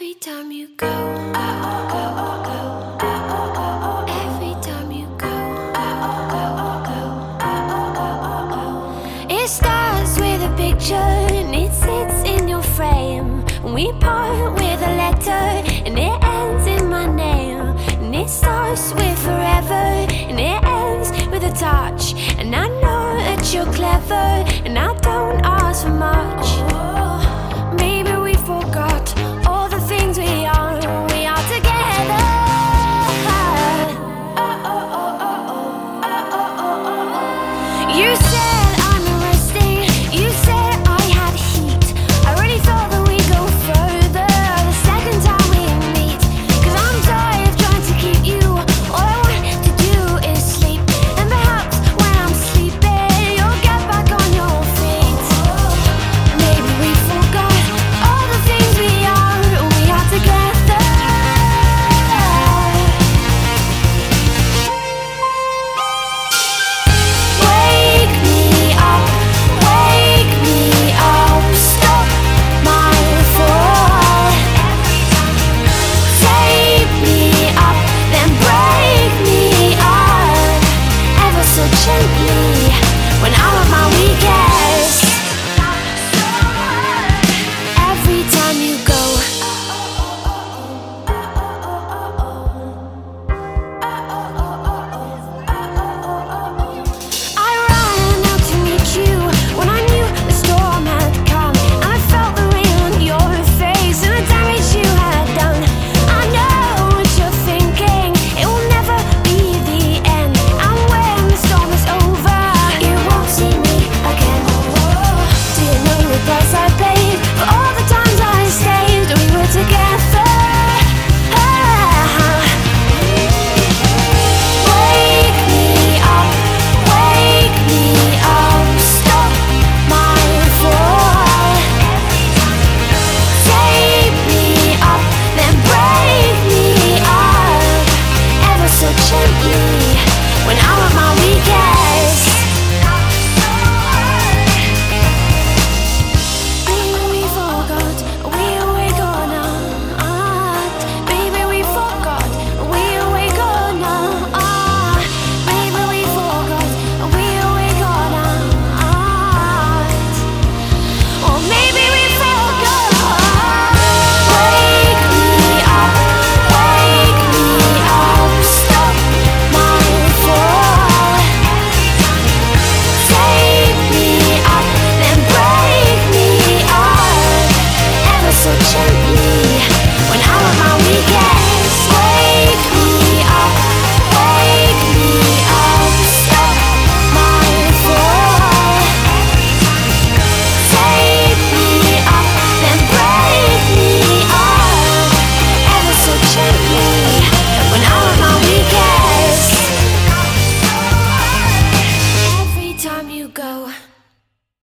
Every time you go, every time you go, it starts with a picture and it sits in your frame. We part with a letter and it ends in my name. And it starts with forever and it ends with a touch. And I know that you're clever and I don't ask for much.